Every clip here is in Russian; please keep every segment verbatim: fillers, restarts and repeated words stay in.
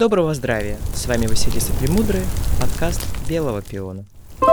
Доброго здравия! С вами Василиса Премудрая, подкаст Белого пиона.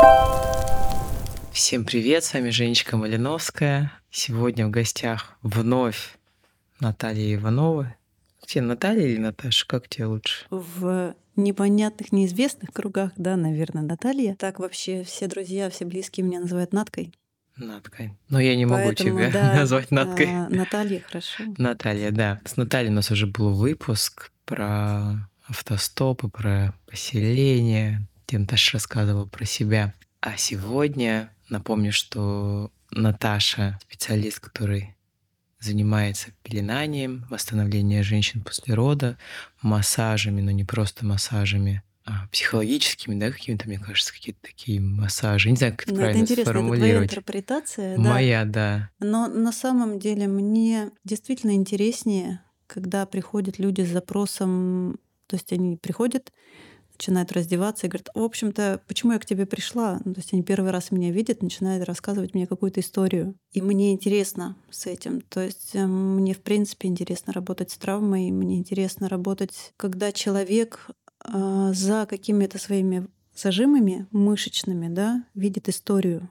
Всем привет, с вами Женечка Малиновская. Сегодня в гостях вновь Наталья Иванова. Тебе Наталья или Наташа, как тебе лучше? В непонятных, неизвестных кругах, да, наверное, Наталья. Так вообще все друзья, все близкие меня называют Наткой. Наткой. Но я не могу Поэтому, тебя да, назвать Наткой. а, Наталья, хорошо. Наталья, да. С Натальей у нас уже был выпуск про автостопы, про поселение, где Наташа рассказывала про себя. А сегодня напомню, что Наташа специалист, который занимается пеленанием, восстановлением женщин после рода, массажами, но не просто массажами, а психологическими, да, какими-то, мне кажется, какие-то такие массажи. Не знаю, как это Но это правильно интересно, это твоя сформулировать. интерпретация, да. Моя, да. Но на самом деле мне действительно интереснее, когда приходят люди с запросом, то есть они приходят, начинают раздеваться и говорят: в общем-то, почему я к тебе пришла? Ну, то есть они первый раз меня видят, начинают рассказывать мне какую-то историю. И мне интересно с этим. То есть э, мне, в принципе, интересно работать с травмой, мне интересно работать, когда человек э, за какими-то своими зажимами мышечными, да, видит историю.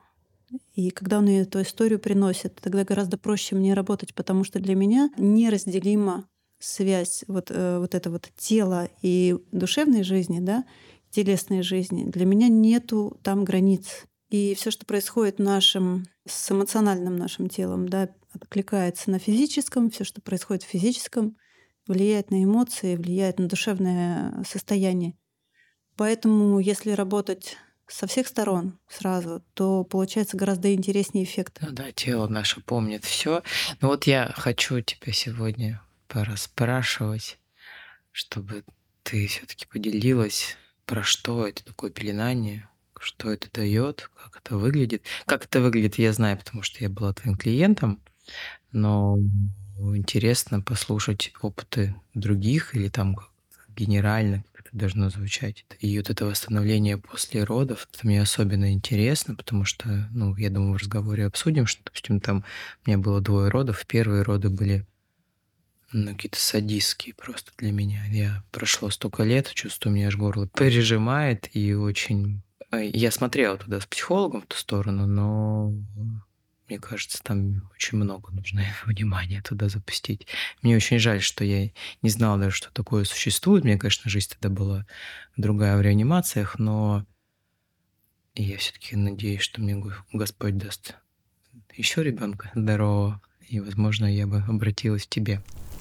И когда он эту историю приносит, тогда гораздо проще мне работать, потому что для меня неразделима связь вот, э, вот это вот тела и душевной жизни, да, телесной жизни. Для меня нету там границ. И все, что происходит в нашем, с эмоциональным нашим телом, да, откликается на физическом, все, что происходит в физическом, влияет на эмоции, влияет на душевное состояние. Поэтому, если работать со всех сторон сразу, то получается гораздо интереснее эффект. Ну да, тело наше помнит все. Но вот я хочу тебя сегодня пораспрашивать, чтобы ты все-таки поделилась, про что это такое пеленание, что это дает, как это выглядит. Как это выглядит, я знаю, потому что я была твоим клиентом, но интересно послушать опыты других или там как генерально, как это должно звучать. И вот это восстановление после родов, это мне особенно интересно, потому что, ну, я думаю, в разговоре обсудим, что, допустим, там у меня было двое родов, первые роды были ну, какие-то садистские просто для меня. Я прошло столько лет, чувствую, меня аж горло пережимает, и очень... э, Я смотрела туда с психологом в ту сторону, но мне кажется, там очень много нужно внимания туда запустить. Мне очень жаль, что я не знала даже, что такое существует. Мне, конечно, жизнь тогда была другая в реанимациях, но я все-таки надеюсь, что мне Го- Господь даст еще ребенка здорового, и, возможно, я бы обратилась к тебе.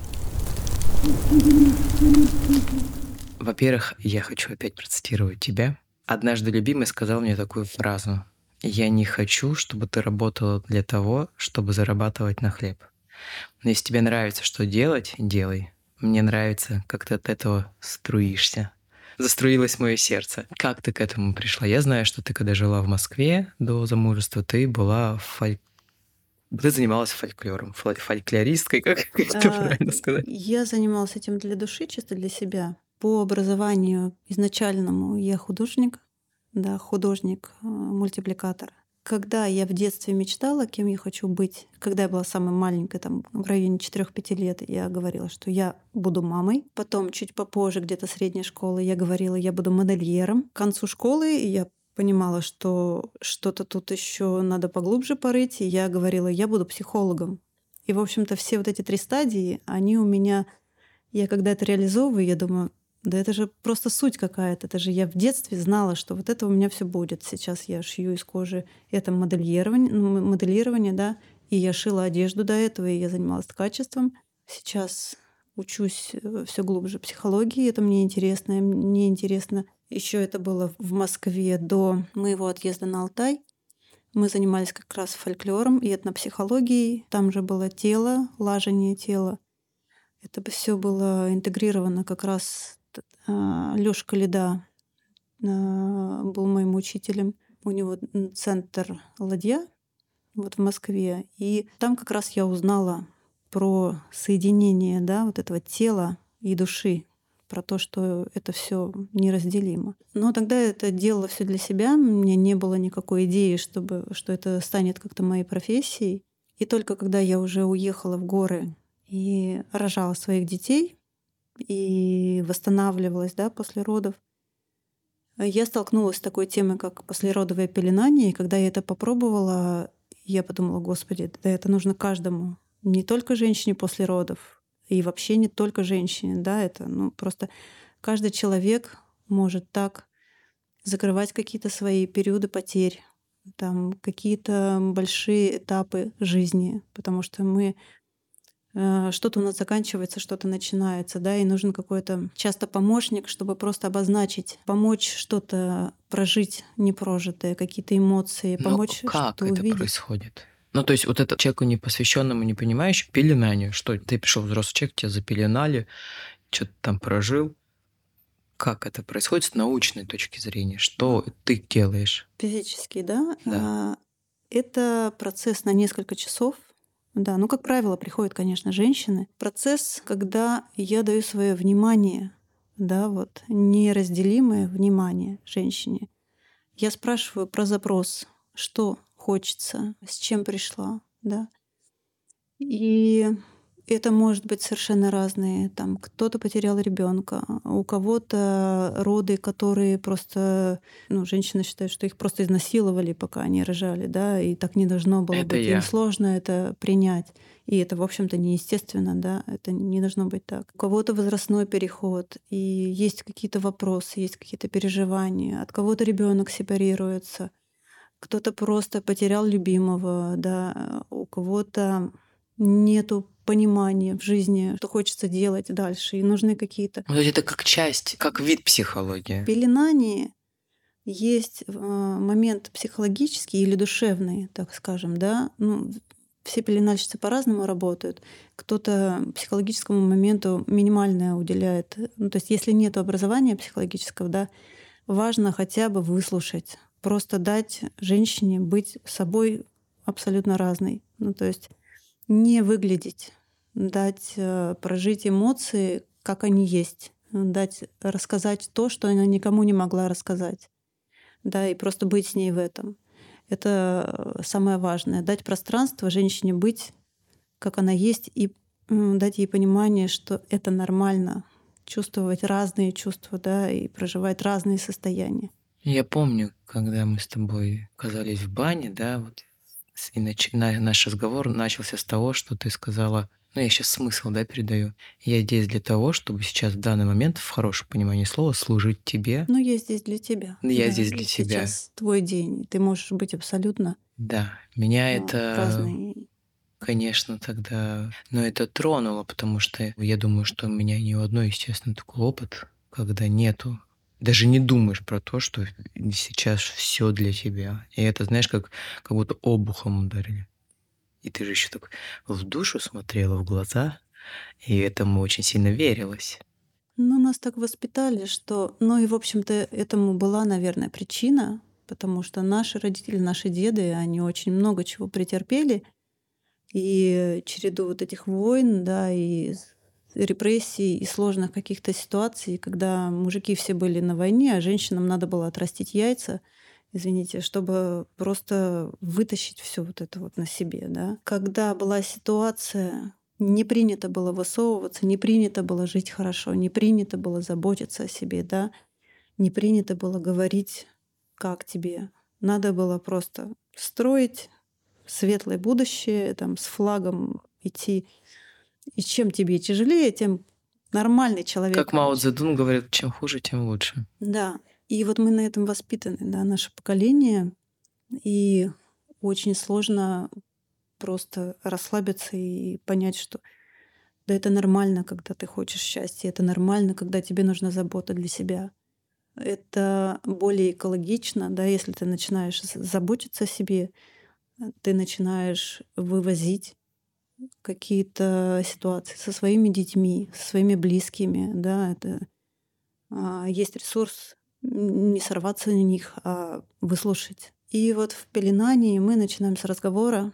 Во-первых, я хочу опять процитировать тебя. Однажды любимый сказал мне такую фразу: «Я не хочу, чтобы ты работала для того, чтобы зарабатывать на хлеб. Но если тебе нравится, что делать, делай. Мне нравится, как ты от этого струишься». Заструилось мое сердце. Как ты к этому пришла? Я знаю, что ты, когда жила в Москве до замужества, ты была фоль... ты занималась фольклором, фоль- фольклористкой, как как это А, правильно сказать? Я занималась этим для души, чисто для себя. По образованию изначальному я художник, да, художник-мультипликатор. Когда я в детстве мечтала, кем я хочу быть, когда я была самой маленькой, там в районе четырёх-пяти лет, я говорила, что я буду мамой. Потом, чуть попозже, где-то средней школы, я говорила, я буду модельером. К концу школы я понимала, что что-то тут еще надо поглубже порыть, и я говорила, я буду психологом. И, в общем-то, все вот эти три стадии, они у меня... Я когда это реализовываю, я думаю, да это же просто суть какая-то. Это же я в детстве знала, что вот это у меня все будет. Сейчас я шью из кожи. Это моделирование, ну, м- моделирование, да. И я шила одежду до этого, и я занималась ткачеством. Сейчас учусь все глубже психологии. Это мне интересно. И мне интересно. Еще это было в Москве до моего отъезда на Алтай. Мы занимались как раз фольклором и этнопсихологией. Там же было тело, лажение тела. Это все было интегрировано как раз. Лёша Калида а, был моим учителем. У него м, центр «Ладья» вот в Москве. И там как раз я узнала про соединение, да, вот этого тела и души, про то, что это все неразделимо. Но тогда это делала все для себя. У меня не было никакой идеи, чтобы, что это станет как-то моей профессией. И только когда я уже уехала в горы и рожала своих детей, и восстанавливалась, да, после родов. Я столкнулась с такой темой, как послеродовое пеленание, и когда я это попробовала, я подумала: "Господи, да это нужно каждому, не только женщине после родов, и вообще не только женщине". Да, это, ну, просто каждый человек может так закрывать какие-то свои периоды потерь, там какие-то большие этапы жизни, потому что мы э, что-то у нас заканчивается, что-то начинается, да, и нужен какой-то часто помощник, чтобы просто обозначить, помочь что-то прожить непрожитое, какие-то эмоции, Но помочь как что-то это увидеть. происходит? Ну, то есть вот это человеку непосвященному, не понимающему, пеленанию. Что ты пришел взрослый человек, тебя запеленали, что ты там прожил. Как это происходит с научной точки зрения? Что ты делаешь? Физически, да, Да. а, это процесс на несколько часов. Да, ну, как правило, приходят, конечно, женщины. Процесс, когда я даю свое внимание, да, вот, неразделимое внимание женщине. Я спрашиваю про запрос, что хочется, с чем пришла, да. И это может быть совершенно разные. Там кто-то потерял ребенка, у кого-то роды, которые просто, ну, женщины считают, что их просто изнасиловали, пока они рожали, да, и так не должно было Это быть. Им я. сложно это принять. И это, в общем-то, неестественно, да, это не должно быть так. У кого-то возрастной переход, и есть какие-то вопросы, есть какие-то переживания. От кого-то ребенок сепарируется, кто-то просто потерял любимого, да, у кого-то нету понимания в жизни, что хочется делать дальше, и нужны какие-то Ну, то есть это как часть, как вид психологии. пеленания. Есть а, момент психологический или душевный, так скажем, да. Ну, все пеленальщицы по-разному работают. Кто-то психологическому моменту минимальное уделяет. Ну, то есть, если нет образования психологического, да, важно хотя бы выслушать, просто дать женщине быть собой абсолютно разной. Ну, то есть не выглядеть, дать э, прожить эмоции, как они есть, дать рассказать то, что она никому не могла рассказать, да, и просто быть с ней в этом. Это э, самое важное. Дать пространство женщине быть, как она есть, и м, дать ей понимание, что это нормально чувствовать разные чувства, да, и проживать разные состояния. Я помню, когда мы с тобой оказались в бане, да, вот с- и нач- на- наш разговор начался с того, что ты сказала, ну я сейчас смысл, да, передаю. Я здесь для того, чтобы сейчас в данный момент, в хорошем понимании слова, служить тебе. Но я здесь для тебя. Я Да, здесь для и тебя. сейчас твой день. и Ты можешь быть абсолютно Да, меня а, это, разный. конечно, тогда, но это тронуло, потому что я думаю, что у меня ни у одной, естественно, такой опыт, когда нету, даже не думаешь про то, что сейчас все для тебя. И это, знаешь, как, как будто обухом ударили. И ты же еще так в душу смотрела, в глаза, и этому очень сильно верилось. Ну, нас так воспитали, что... Ну и, в общем-то, этому была, наверное, причина, потому что наши родители, наши деды, они очень много чего претерпели, и череду вот этих войн, да, и с- репрессий, и сложных каких-то ситуаций, когда мужики все были на войне, а женщинам надо было отрастить яйца, извините, чтобы просто вытащить все вот это вот на себе, да. Когда была ситуация, не принято было высовываться, не принято было жить хорошо, не принято было заботиться о себе, да, не принято было говорить, как тебе. Надо было просто строить светлое будущее, там, с флагом идти. И чем тебе тяжелее, тем нормальный человек, Как Мао короче. Цзэдун говорит, чем хуже, тем лучше. Да. И вот мы на этом воспитаны, да, наше поколение. И очень сложно просто расслабиться и понять, что да, это нормально, когда ты хочешь счастья, это нормально, когда тебе нужна забота для себя. Это более экологично, да, если ты начинаешь з- заботиться о себе, э, ты начинаешь вывозить какие-то ситуации со своими детьми, со своими близкими, да, это а, есть ресурс н- не сорваться на них, а выслушать. И вот в пеленании мы начинаем с разговора,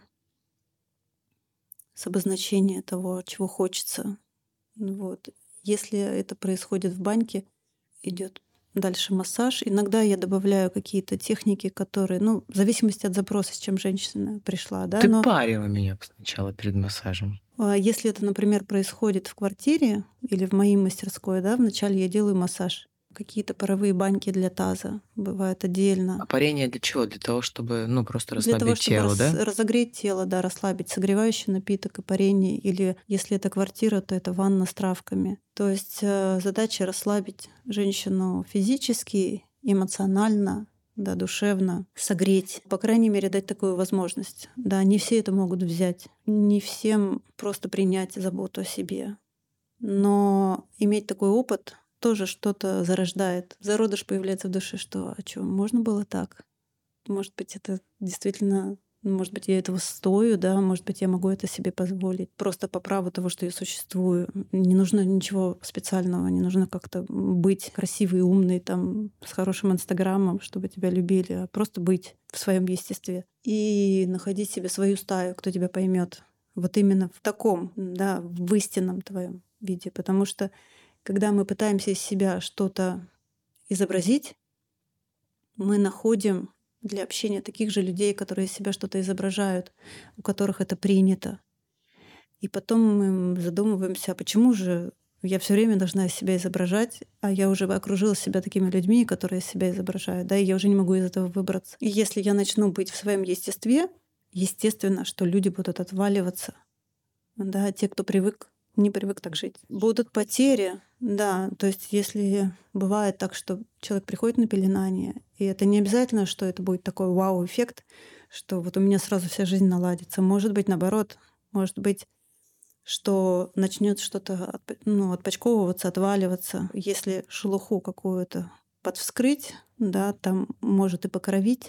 с обозначения того, чего хочется. Ну вот. Если это происходит в баньке, идет дальше массаж. Иногда я добавляю какие-то техники, которые, ну, в зависимости от запроса, с чем женщина пришла, да, Ты но парила меня сначала перед массажем. а, если это, например, происходит в квартире, или в моей мастерской, да, вначале я делаю массаж. Какие-то паровые баньки для таза бывают А отдельно. парение для чего? Для того, чтобы, ну, просто Для того, расслабить чтобы тело, рас- да? разогреть тело, да, расслабить, согревающий напиток и парение, или если это квартира, то это ванна с травками. То есть э, задача расслабить женщину физически, эмоционально, да, душевно, согреть, по крайней мере, дать такую возможность. Да, не все это могут взять, не всем просто принять заботу о себе. Но иметь такой опыт тоже что-то зарождает. Зародыш появляется в душе, что а что, можно было так? Может быть, это действительно, ну, может быть, я этого стою, да, может быть, я могу это себе позволить. Просто по праву того, что я существую. Не нужно ничего специального, не нужно как-то быть красивой, умной, там, с хорошим инстаграмом, чтобы тебя любили, а просто быть в своем естестве. И находить себе свою стаю, кто тебя поймет. Вот именно в таком, да, в истинном твоем виде. Потому что когда мы пытаемся из себя что-то изобразить, мы находим для общения таких же людей, которые из себя что-то изображают, у которых это принято. И потом мы задумываемся, а почему же я все время должна из себя изображать, а я уже окружила себя такими людьми, которые из себя изображают, да, и я уже не могу из этого выбраться. И если я начну быть в своем естестве, естественно, что люди будут отваливаться, да, те, кто привык, не привык так жить. Будут потери, да. То есть если бывает так, что человек приходит на пеленание, и это не обязательно, что это будет такой вау-эффект, что вот у меня сразу вся жизнь наладится. Может быть, наоборот, может быть, что начнет что-то отп- ну, отпочковываться, отваливаться. Если шелуху какую-то подвскрыть, да, там может и покровить,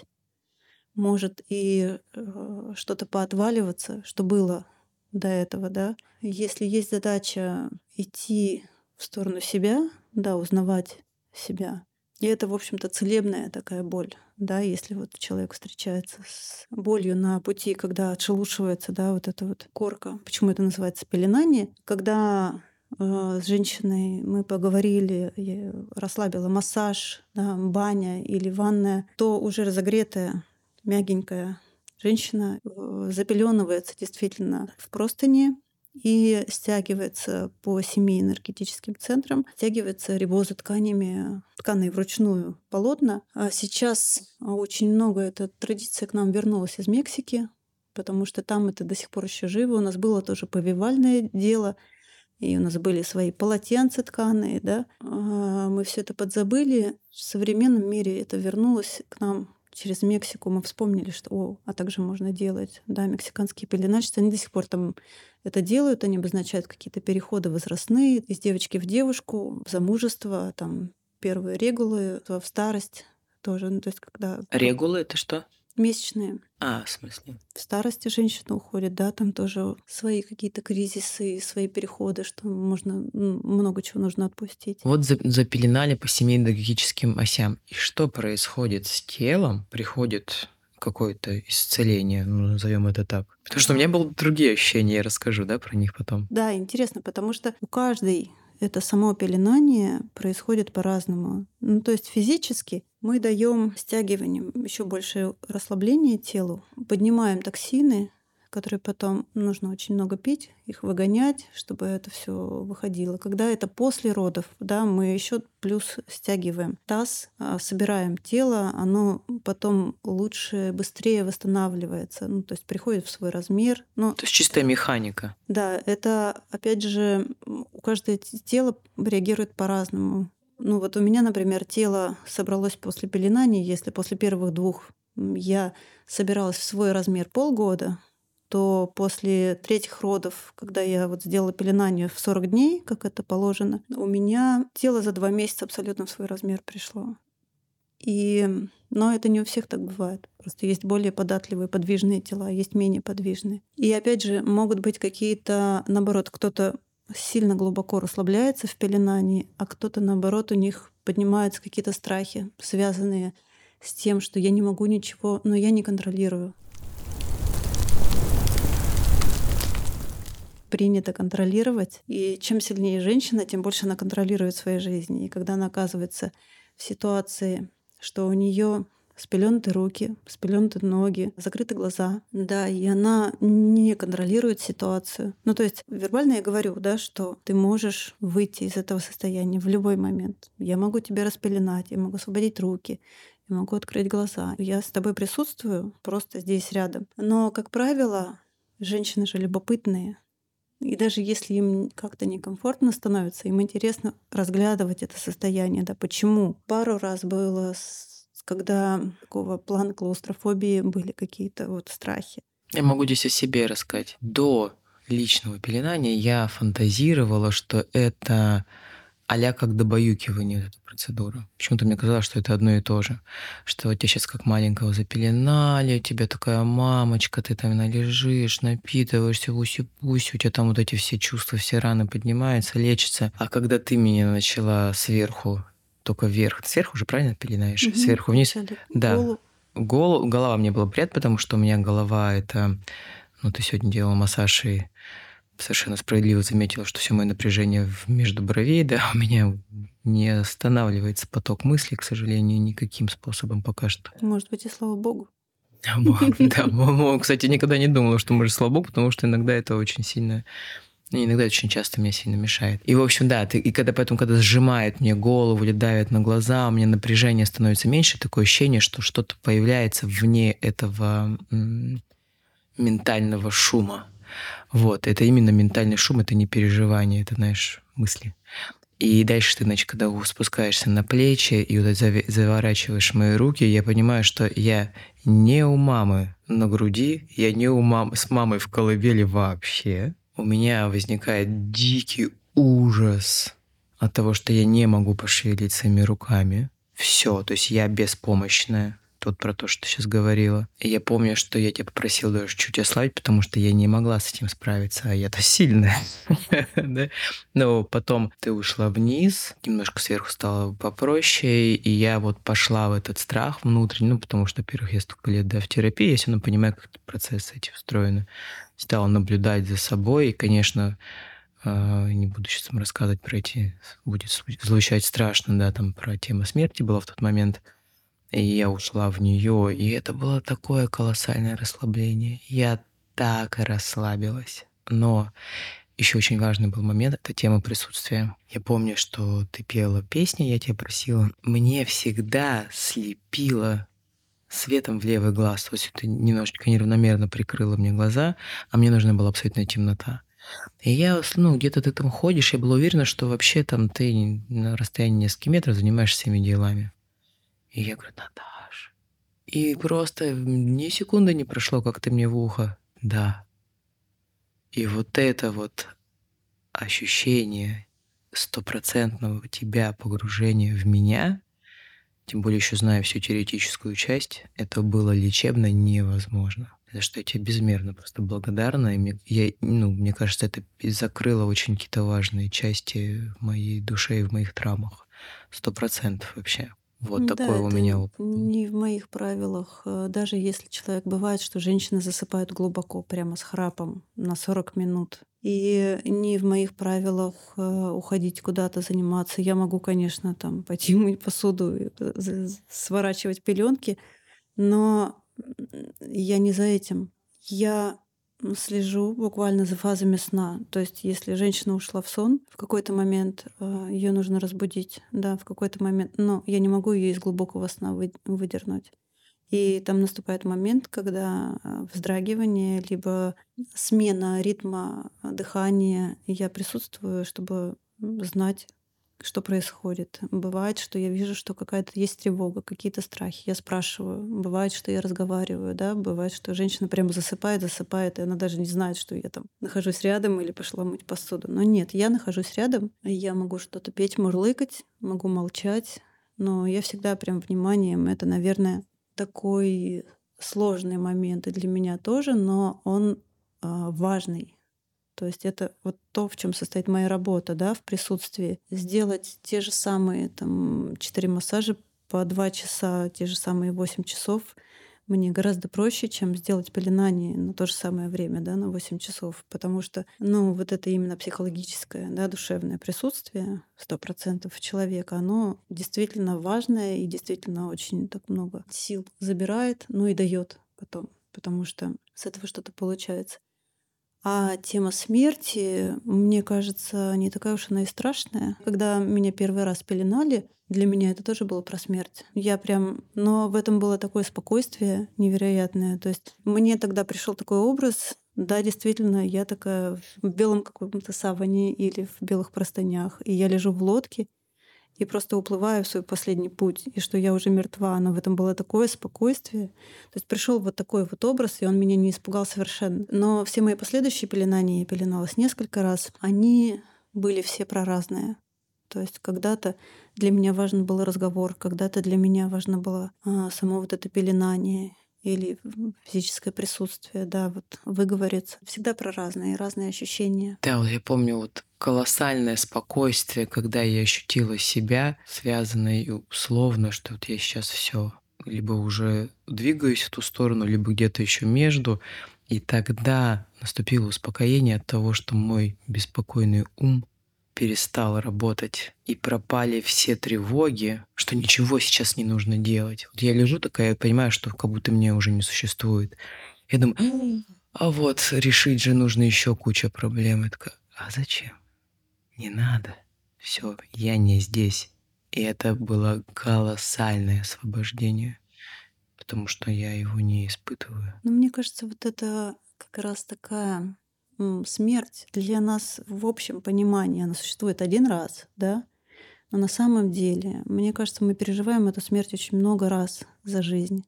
может и э, что-то поотваливаться, что было до этого, да. Если есть задача идти в сторону себя, да, узнавать себя, и это, в общем-то, целебная такая боль, да, если вот человек встречается с болью на пути, когда отшелушивается, да, вот эта вот корка. Почему это называется пеленание? Когда э, с женщиной мы поговорили, я расслабила массаж, да, баня или ванная, то уже разогретая мягенькая женщина э, запеленывается действительно в простыни и стягивается по семи энергетическим центрам, стягивается рибоза тканями, тканые вручную полотна. А сейчас а, очень много, эта традиция к нам вернулась из Мексики, потому что там это до сих пор еще живо. У нас было тоже повивальное дело, и у нас были свои полотенца тканые, да. А, Мы все это подзабыли. В современном мире это вернулось к нам через Мексику. Мы вспомнили, что, о, а также можно делать. Да, мексиканские пеленальщицы, они до сих пор там это делают, они обозначают какие-то переходы возрастные из девочки в девушку, в замужество, там первые регулы, в старость тоже. Ну, то есть когда Регулы это что? месячные. А, в смысле? В старости женщина уходит, да, там тоже свои какие-то кризисы, свои переходы, что можно м, много чего нужно отпустить. Вот за- запеленали по семейно-логическим осям. И что происходит с телом? Приходит какое-то исцеление, ну, назовем это так. Потому что у меня А, были другие ощущения, я расскажу, да, про них потом. Да, интересно, потому что у каждой это само пеленание происходит по-разному. Ну, то есть физически мы даем стягиванием еще больше расслабления телу, поднимаем токсины, которые потом нужно очень много пить, их выгонять, чтобы это все выходило. Когда это после родов, да, мы еще плюс стягиваем таз, а, собираем тело, оно потом лучше, быстрее восстанавливается, ну, то есть приходит в свой размер. Но То есть чистая механика. да, это, опять же, м, у каждого т- тело реагирует по-разному. Ну вот у меня, например, тело собралось после пеленания. Если после первых двух м, я собиралась в свой размер полгода, то после третьих родов, когда я вот сделала пеленание в сорок дней, как это положено, у меня тело за два месяца абсолютно в свой размер пришло. И, но это не у всех так бывает. Просто есть более податливые, подвижные тела, есть менее подвижные. И опять же, могут быть какие-то, наоборот, кто-то сильно глубоко расслабляется в пеленании, а кто-то, наоборот, у них поднимаются какие-то страхи, связанные с тем, что я не могу ничего, но я не контролирую. Принято контролировать. И чем сильнее женщина, тем больше она контролирует в своей жизни. И когда она оказывается в ситуации, что у нее спеленаты руки, спеленаты ноги, закрыты глаза. Да, и она не контролирует ситуацию. Ну, то есть вербально я говорю, да, что ты можешь выйти из этого состояния в любой момент. Я могу тебя распеленать, я могу освободить руки, я могу открыть глаза. Я с тобой присутствую просто здесь рядом. Но, как правило, женщины же любопытные. И даже если им как-то некомфортно становится, им интересно разглядывать это состояние. Да, почему? Пару раз было, с- когда такого плана клаустрофобии были какие-то вот страхи. Я могу здесь о себе рассказать. До личного пеленания я фантазировала, что это а-ля как добаюкивание, вот эта процедура. Почему-то мне казалось, что это одно и то же. Что вот тебя сейчас как маленького запеленали, у тебя такая мамочка, ты там лежишь, напитываешься, уси-пуси, у тебя там вот эти все чувства, все раны поднимаются, лечатся. А когда ты меня начала сверху, только вверх, сверху же правильно пеленаешь? Мгм. Сверху вниз? Вначале Да. голову. Голову, голова мне была приятна, потому что у меня голова это... Ну, ты сегодня делала массаж и совершенно справедливо заметила, что все мое напряжение в между бровей, да, у меня не останавливается поток мыслей, к сожалению, никаким способом пока что. Может быть, и слава богу. Бо да, бо кстати, никогда не думала, что может слабо, потому что иногда это очень сильно, ну, иногда это очень часто мне сильно мешает. И, в общем, да, ты и когда поэтому, когда сжимает мне голову или давит на глаза, у меня напряжение становится меньше, такое ощущение, что что-то появляется вне этого, м, ментального шума. Вот, это именно ментальный шум, это не переживание, это, знаешь, мысли. И дальше ты, значит, когда спускаешься на плечи и вот зави- заворачиваешь мои руки, я понимаю, что я не у мамы на груди, я не у мамы с мамой в колыбели вообще. У меня возникает дикий ужас от того, что я не могу пошевелить своими руками. Все, то есть я беспомощная. Тут про то, что ты сейчас говорила. И я помню, что я тебя попросил даже чуть ослабить, потому что я не могла с этим справиться, а я-то сильная. Да? Но потом ты ушла вниз, немножко сверху стало попроще, и я вот пошла в этот страх внутренний, ну, потому что, во-первых, я столько лет, да, в терапии, я все равно понимаю, как процессы эти устроены. Стала наблюдать за собой, и, конечно, а, не буду сейчас вам рассказывать про эти, будет звучать страшно, да, там про тему смерти была в тот момент, и я ушла в нее, и это было такое колоссальное расслабление. Я так расслабилась. Но еще очень важный был момент — это тема присутствия. Я помню, что ты пела песни, я тебя просила. Мне всегда слепило светом в левый глаз. То есть ты немножечко неравномерно прикрыла мне глаза, а мне нужна была абсолютная темнота. И я, с- ну, где-то ты там ходишь, я была уверена, что вообще там ты на расстоянии нескольких метров занимаешься всеми делами. И я говорю: Наташ. И просто ни секунды не прошло, как ты мне в ухо. Да. И вот это вот ощущение стопроцентного тебя погружения в меня, тем более еще зная всю теоретическую часть, это было лечебно невозможно. За что я тебе безмерно просто благодарна. И мне, я, ну, мне кажется, это и закрыло очень какие-то важные части в моей душе и в моих травмах. Сто процентов вообще. Вот Да, такой у это меня опыт был. не в моих правилах. Э, Даже если человек бывает, что женщины засыпают глубоко, прямо с храпом на сорок минут. И не в моих правилах э, уходить куда-то заниматься. Я могу, конечно, там пойти мыть посуду, и, э, з- сворачивать пеленки, но м, я не за этим. Я м, слежу буквально за фазами сна. То есть, если женщина ушла в сон, в какой-то момент ее нужно разбудить, да, в какой-то момент, но я не могу ее из глубокого сна вы- выдернуть. И там наступает момент, когда а, вздрагивание, либо смена ритма а, дыхания, и я присутствую, чтобы м, знать, что происходит. Бывает, что я вижу, что какая-то есть тревога, какие-то страхи. Я спрашиваю. Бывает, что я разговариваю, да, бывает, что женщина прямо засыпает, засыпает, и она даже не знает, что я там нахожусь рядом или пошла мыть посуду. Но нет, я нахожусь рядом, и я могу что-то петь, мурлыкать, могу молчать, но я всегда прям вниманием. Это, наверное, такой сложный момент и для меня тоже, но он а, важный. То есть это вот то, в чем состоит моя работа, да, в присутствии. Сделать те же самые там четыре массажа по два часа, те же самые восемь часов, мне гораздо проще, чем сделать пеленание на то же самое время, да, на восемь часов. Потому что, ну, вот это именно психологическое, да, душевное присутствие сто процентов человека, оно действительно важное и действительно очень так много сил забирает, ну и дает потом, потому что с этого что-то получается. А тема смерти, мне кажется, не такая уж она и страшная. Когда меня первый раз пеленали, для меня это тоже было про смерть. Я прям, но в этом было такое спокойствие невероятное. То есть мне тогда пришел такой образ, да, действительно, я такая в белом каком-то саване или в белых простынях, и я лежу в лодке, и просто уплываю в свой последний путь, и что я уже мертва. Но в этом было такое спокойствие. То есть пришел вот такой вот образ, и он меня не испугал совершенно. Но все мои последующие пеленания, я пеленалась несколько раз, они были все про разное. То есть когда-то для меня важен был разговор, когда-то для меня важно было а, само вот это пеленание или физическое присутствие, да, вот выговориться. Всегда про разные, разные ощущения. Да, вот я помню вот колоссальное спокойствие, когда я ощутила себя, связанное и условно, что вот я сейчас все либо уже двигаюсь в ту сторону, либо где-то еще между. И тогда наступило успокоение от того, что мой беспокойный ум перестал работать, и пропали все тревоги, что ничего сейчас не нужно делать. Вот я лежу такая, я понимаю, что как будто меня уже не существует. Я думаю, «М, а вот решить же нужно еще куча проблем». Я такая, а зачем? Не надо. Все, я не здесь. И это было колоссальное освобождение, потому что я его не испытываю. Но мне кажется, вот это как раз такая м, смерть для нас в общем понимании. Она существует один раз, да? Но на самом деле, мне кажется, мы переживаем эту смерть очень много раз за жизнь.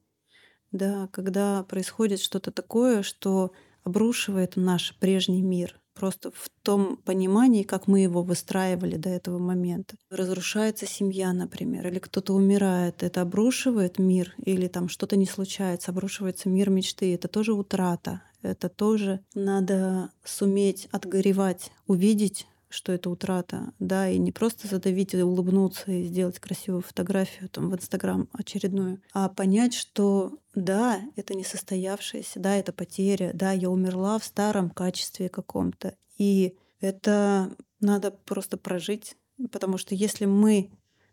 Да, когда происходит что-то такое, что обрушивает наш прежний мир. Просто в том понимании, как мы его выстраивали до этого момента. Разрушается семья, например, или кто-то умирает. Это обрушивает мир, или там что-то не случается, обрушивается мир мечты. Это тоже утрата. Это тоже надо суметь отгоревать, увидеть, что это утрата, да, и не просто задавить и улыбнуться и сделать красивую фотографию там в Инстаграм очередную, а понять, что да, это не состоявшееся, да, это потеря, да, я умерла в старом качестве каком-то, и это надо просто прожить, потому что если мы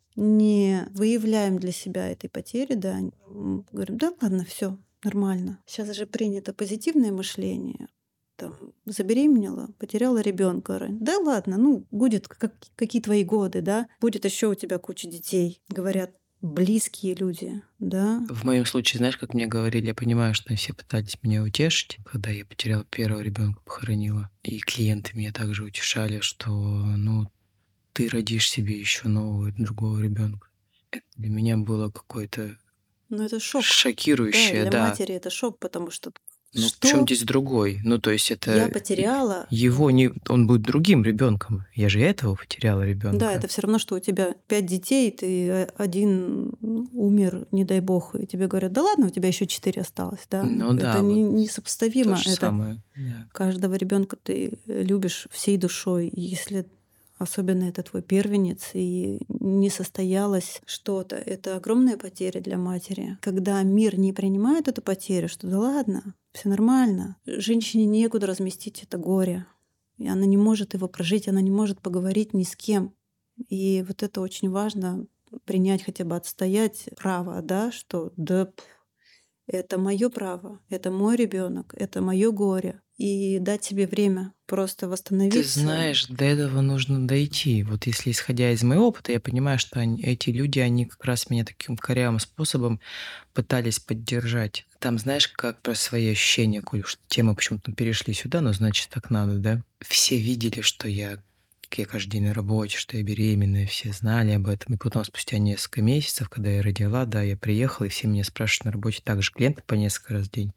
не выявляем для себя этой потери, да, м, говорим, да ладно, все нормально. Сейчас же принято позитивное мышление, там, забеременела, потеряла ребенка. Да ладно, ну, будет как, какие твои годы, да? Будет еще у тебя куча детей, говорят близкие люди, да? В моем случае, знаешь, как мне говорили, я понимаю, что все пытались меня утешить, когда я потеряла первого ребенка, похоронила. И клиенты меня также утешали, что ну ты родишь себе еще нового другого ребенка. Это для меня было какое-то Но это шок. Да, и шокирующее, для да. матери это шок, потому что Ну, причем что здесь другой? Ну, то есть я это и- потеряла. его не, он будет другим ребенком. Я же этого потеряла Да, ребенка. это все равно, что у тебя пять детей, ты э, один умер, не дай бог, и тебе говорят, да ладно, у тебя еще четыре осталось, да. Ну Это да, не, вот то несопоставимо. же Это самое. Да. каждого ребенка ты любишь всей душой. И если особенно это твой первенец, и не состоялось что-то, это огромная потеря для матери. Когда мир не принимает эту потерю, что да ладно, все нормально, женщине некуда разместить это горе. И она не может его прожить, она не может поговорить ни с кем. И вот это очень важно принять, хотя бы отстоять право, да, что да, п- это мое право, это мой ребенок, это мое горе. И дать себе время просто Ты восстановиться. знаешь, до этого нужно дойти. Вот если исходя из моего опыта, я понимаю, что они- эти люди, они как раз меня таким корявым способом пытались поддержать. Там, знаешь, как про свои ощущения, коль уж темы почему-то перешли сюда, но значит так надо, да? Все видели, что я, как я каждый день на работе, что я беременная, все знали об этом. И потом, спустя несколько месяцев, когда я родила, да, я приехала, и все меня спрашивают на работе, также клиенты по несколько раз в день,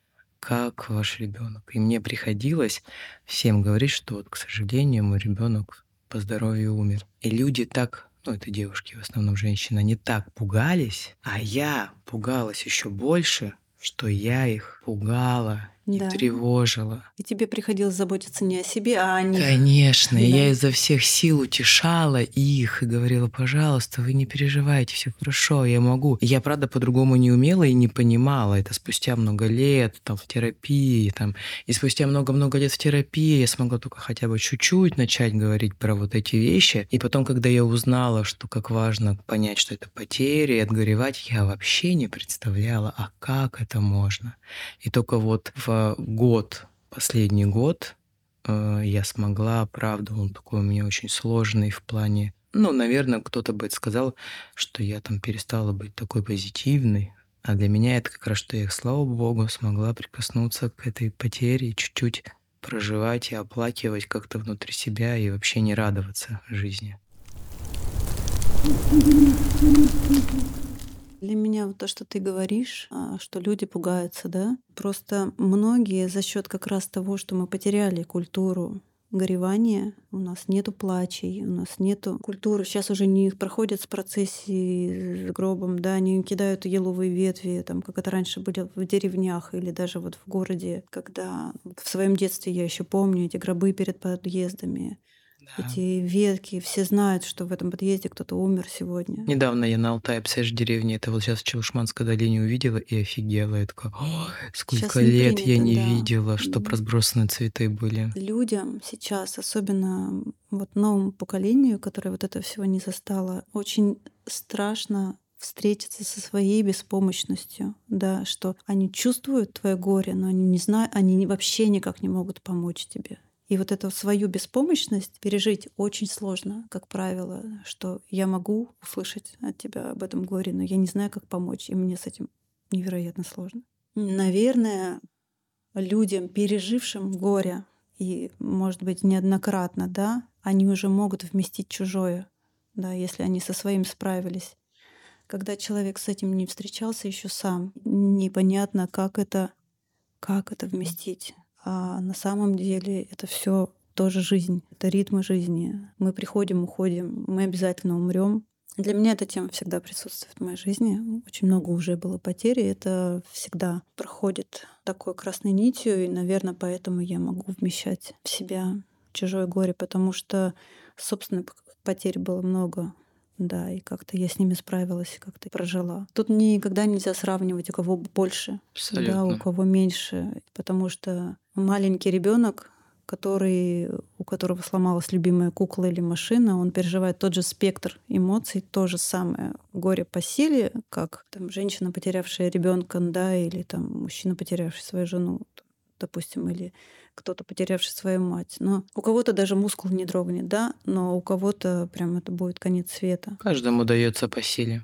как ваш ребенок? И мне приходилось всем говорить, что вот, к сожалению, мой ребенок по здоровью умер. И люди так, ну это девушки, в основном женщины, они так пугались, а я пугалась еще больше, что я их пугала и Да. тревожило. И тебе приходилось заботиться не о себе, а о них. Конечно, и Да. я изо всех сил утешала их и говорила: "Пожалуйста, вы не переживайте, все хорошо, я могу". И я, правда, по-другому не умела и не понимала. Это спустя много лет там в терапии, там, и спустя много-много лет в терапии я смогла только хотя бы чуть-чуть начать говорить про вот эти вещи. И потом, когда я узнала, что как важно понять, что это потери, и отгоревать, я вообще не представляла, а как это можно. И только вот в год, последний год, э, я смогла, правда, он такой у меня очень сложный в плане, ну, наверное, кто-то бы сказал, что я там перестала быть такой позитивной, а для меня это как раз, что я, слава богу, смогла прикоснуться к этой потере и чуть-чуть проживать и оплакивать как-то внутри себя и вообще не радоваться жизни. Для меня вот то, что ты говоришь, а, что люди пугаются, да. Просто многие за счет как раз того, что мы потеряли культуру горевания, у нас нету плачей, у нас нету культуры. Сейчас уже не проходят с процессией с гробом, да, не кидают еловые ветви, там, как это раньше были в деревнях или даже вот в городе, когда в своем детстве я еще помню эти гробы перед подъездами. Да. Эти ветки, все знают, что в этом подъезде кто-то умер сегодня. Недавно я на Алтае, представляешь, деревне, это вот сейчас в Чевушманской долине увидела и офигела. Я такая: "Ой, Сейчас сколько не лет я принято, не да. видела, чтоб М. разбросаны цветы были". Людям сейчас, особенно вот новому поколению, которое вот этого всего не застало, очень страшно встретиться со своей беспомощностью, да, что они чувствуют твое горе, но они не знают, они не- вообще никак не могут помочь тебе. И вот эту свою беспомощность пережить очень сложно, как правило, что я могу услышать от тебя об этом горе, но я не знаю, как помочь, и мне с этим невероятно сложно. Наверное, людям, пережившим горе, и, может быть, неоднократно, да, они уже могут вместить чужое, да, если они со своим справились. Когда человек с этим не встречался еще сам, непонятно, как это, как это вместить. А на самом деле это все тоже жизнь, это ритмы жизни. Мы приходим, уходим, мы обязательно умрем. Для меня эта тема всегда присутствует в моей жизни. Очень много уже было потерь, и это всегда проходит такой красной нитью, и, наверное, поэтому я могу вмещать в себя чужое горе, потому что собственных потерь было много. Да, и как-то я с ними справилась, как-то прожила. Тут никогда нельзя сравнивать, у кого больше, да, у Абсолютно. кого меньше, потому что маленький ребенок, который, у которого сломалась любимая кукла или машина, он переживает тот же спектр эмоций, то же самое горе по силе, как там, женщина, потерявшая ребенка, да, или там, мужчина, потерявший свою жену, допустим, или кто-то, потерявший свою мать. Но у кого-то даже мускул не дрогнет, да, но у кого-то прям это будет конец света. Каждому дается по силе.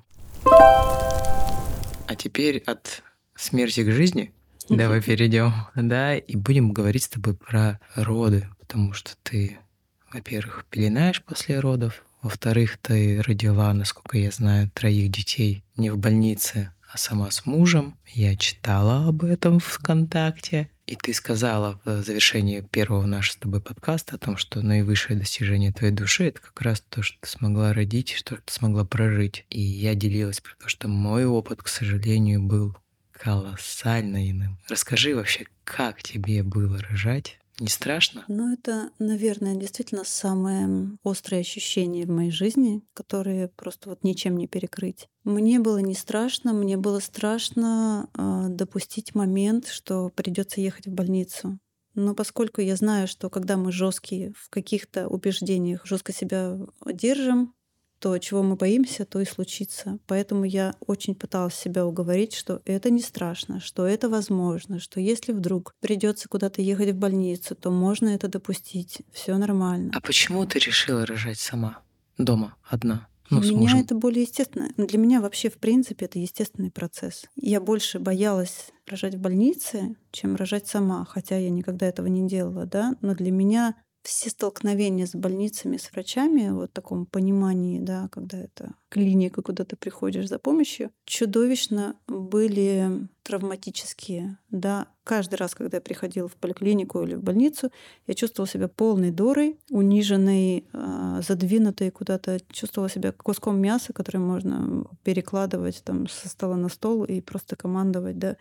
А теперь от смерти к жизни давай перейдем, да, и будем говорить с тобой про роды, потому что ты, во-первых, пеленаешь после родов, во-вторых, ты родила, насколько я знаю, троих детей не в больнице, а сама с мужем. Я читала об этом в ВКонтакте. И ты сказала в завершении первого нашего с тобой подкаста о том, что наивысшее достижение твоей души — это как раз то, что ты смогла родить, и что ты смогла прожить. И я делилась про то, что мой опыт, к сожалению, был колоссально иным. Расскажи вообще, как тебе было рожать? Не страшно? Ну, это, наверное, действительно самое острое ощущение в моей жизни, которое просто вот ничем не перекрыть. Мне было не страшно, мне было страшно а, допустить момент, что придется ехать в больницу. Но поскольку я знаю, что когда мы жесткие в каких-то убеждениях, жестко себя держим, то, чего мы боимся, то и случится. Поэтому я очень пыталась себя уговорить, что это не страшно, что это возможно, что если вдруг придется куда-то ехать в больницу, то можно это допустить, все нормально. А почему ты решила рожать сама? Дома, одна? Для Ну, с меня мужем. это более естественно. Для меня вообще, в принципе, это естественный процесс. Я больше боялась рожать в больнице, чем рожать сама, хотя я никогда этого не делала, да. Но для меня все столкновения с больницами, с врачами, вот в таком понимании, да, когда это клиника, куда ты приходишь за помощью, чудовищно были травматические. Да. Каждый раз, когда я приходила в поликлинику или в больницу, я чувствовала себя полной дурой, униженной, а, задвинутой куда-то, чувствовала себя куском мяса, который можно перекладывать там со стола на стол и просто командовать, да.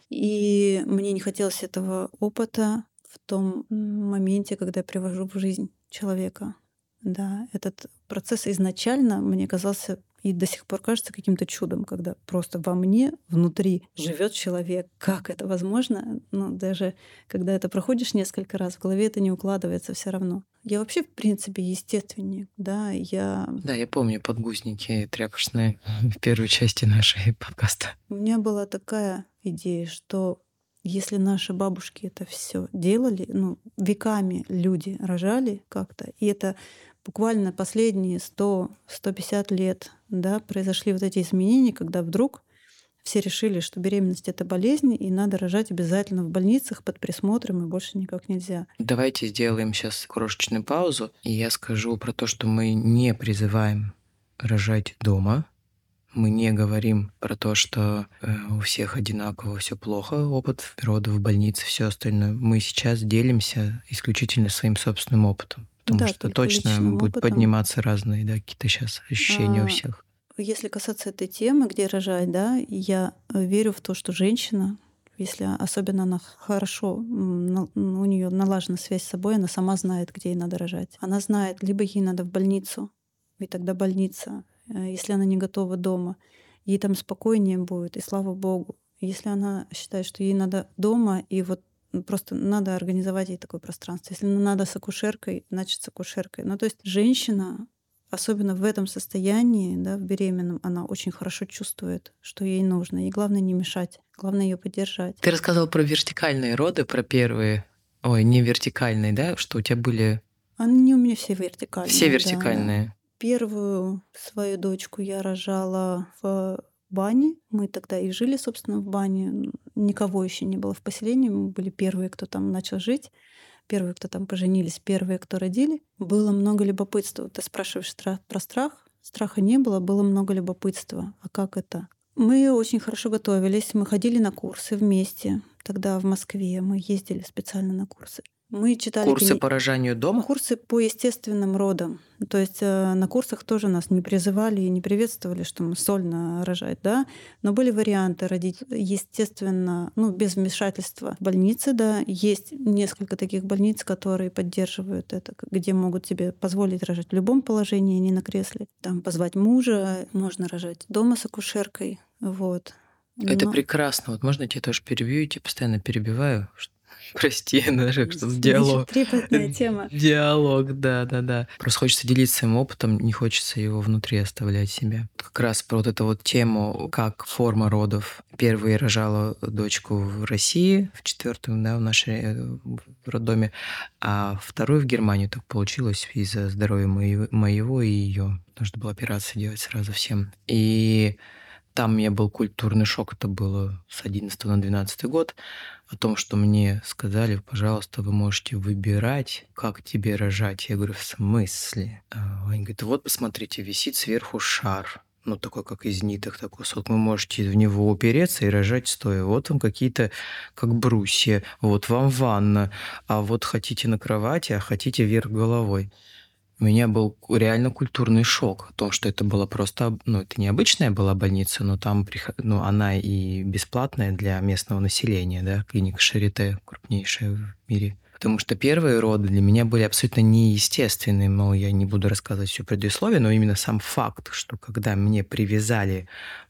И мне не хотелось этого опыта в том моменте, когда я привожу в жизнь человека. Да, этот процесс изначально мне казался и до сих пор кажется каким-то чудом, когда просто во мне внутри живет человек. Как это возможно? Ну, даже когда это проходишь несколько раз, в голове это не укладывается все равно. Я вообще, в принципе, естественник, да, я... Да, я помню подгузники тряпочные в первой части нашей подкаста. У меня была такая идея, что если наши бабушки это все делали, ну, веками люди рожали как-то, и это буквально последние сто сто пятьдесят лет, да, произошли вот эти изменения, когда вдруг все решили, что беременность — это болезнь, и надо рожать обязательно в больницах под присмотром, и больше никак нельзя. Давайте сделаем сейчас крошечную паузу, и я скажу про то, что мы не призываем рожать дома. Мы не говорим про то, что э, у всех одинаково все плохо, опыт родов в больнице, все остальное. Мы сейчас делимся исключительно своим собственным опытом, потому Да, что только точно личным будут опытом. подниматься разные, да, какие-то сейчас ощущения у А, всех. Если касаться этой темы, где рожать, да, я э, верю в то, что женщина, если особенно она хорошо, м, на- у нее налажена связь с собой, она сама знает, где ей надо рожать. Она знает, либо ей надо в больницу, и тогда больница. Э, Если она не готова дома, ей там спокойнее будет, и слава богу. Если она считает, что ей надо дома, и вот просто надо организовать ей такое пространство. Если надо с акушеркой, значит с акушеркой. Ну, то есть женщина, особенно в этом состоянии, да, в беременном, она очень хорошо чувствует, что ей нужно. И главное не мешать, главное ее поддержать. Ты рассказывал про вертикальные роды, про первые, ой, не вертикальные, да, что у тебя были Они у меня все все вертикальные, да. вертикальные. Первую свою дочку я рожала в бане. Мы тогда и жили, собственно, в бане. Никого еще не было в поселении. Мы были первые, кто там начал жить. Первые, кто там поженились, первые, кто родили. Было много любопытства. Ты спрашиваешь стра- про страх. Страха не было, было много любопытства. А как это? Мы очень хорошо готовились. Мы ходили на курсы вместе. Тогда в Москве мы ездили специально на курсы. Мы читали Курсы книги. по рожанию дома? Курсы по естественным родам. То есть э, на курсах тоже нас не призывали и не приветствовали, что мы сольно рожать, да. Но были варианты родить естественно, ну, без вмешательства в больнице, да. Есть несколько таких больниц, которые поддерживают это, к- где могут себе позволить рожать в любом положении, не на кресле. Там позвать мужа, можно рожать дома с акушеркой. Вот. Это Но прекрасно. Вот можно я тебя тоже перебью? Я тебя постоянно перебиваю. Ш- Прости, даже что значит, диалог. трепетная тема. Диалог, да, да, да. Просто хочется делиться своим опытом, не хочется его внутри оставлять себя. Как раз про вот эту вот тему, как форма родов. Первый я рожала дочку в России, в четвертом, да, в нашей э, в роддоме, а вторую в Германию. Так получилось из-за здоровья моего, моего и ее. Нужно было операцию делать сразу всем. И там у меня был культурный шок, это было с одиннадцатого на двенадцатый год, о том, что мне сказали, пожалуйста, вы можете выбирать, как тебе рожать. Я говорю, в смысле? А, Они говорят, вот посмотрите, висит сверху шар, ну такой, как из ниток, такой кусок. Вы можете в него упереться и рожать стоя. Вот вам какие-то, как брусья, вот вам ванна, а вот хотите на кровати, а хотите вверх головой. У меня был реально культурный шок о том, что это была просто, об- ну, это необычная была больница, но там, приход- ну, она и бесплатная для местного населения, да, клиника Шарите, крупнейшая в мире. Потому что первые роды для меня были абсолютно неестественные, мол, я не буду рассказывать все предисловие, но именно сам факт, что когда мне привязали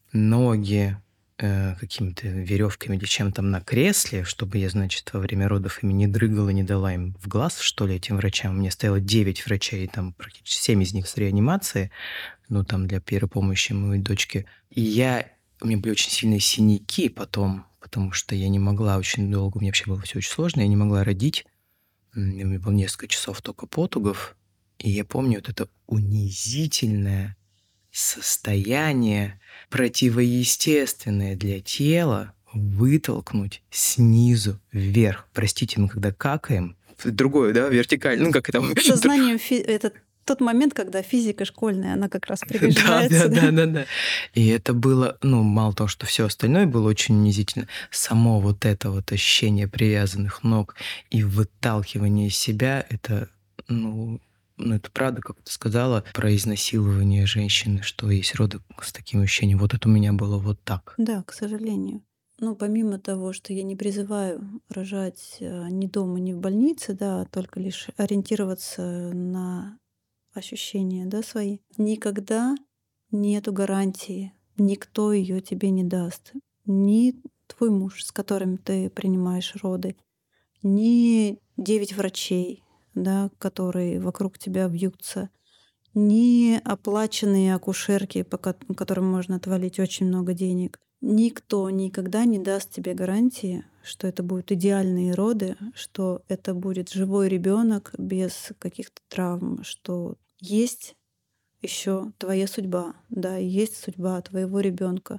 ноги э, какими-то веревками или чем там на кресле, чтобы я, значит, во время родов ими не дрыгала, не дала им в глаз, что ли, этим врачам. У меня стояло девять врачей, там практически семь из них с реанимации, ну, там для первой помощи моей дочке. И я, у меня были очень сильные синяки потом, потому что я не могла очень долго, у меня вообще было все очень сложно, я не могла родить. М, У меня было несколько часов только потугов. И я помню вот это унизительное состояние, противоестественное для тела, вытолкнуть снизу вверх. Простите, мы когда какаем, в другое, да, вертикально, ну, как это? Сознанием фи это тот момент, когда физика школьная, она как раз Да, да, пригождается, да, да. да, да. И это было, ну, мало того, что все остальное было очень унизительно, само вот это вот ощущение привязанных ног и выталкивание из себя — это, ну ну, это правда, как ты сказала про изнасилование женщины, что есть роды с таким ощущением. Вот это у меня было вот так. Да, к сожалению. Ну, помимо того, что я не призываю рожать, э, ни дома, ни в больнице, да, а только лишь ориентироваться на ощущения, да, свои, никогда нету гарантии, никто ее тебе не даст. Ни твой муж, с которым ты принимаешь роды, ни девять врачей, да, которые вокруг тебя вьются, ни оплаченные акушерки, по кот которым можно отвалить очень много денег. Никто никогда не даст тебе гарантии, что это будут идеальные роды, что это будет живой ребенок без каких-то травм, что есть еще твоя судьба, да, есть судьба твоего ребенка.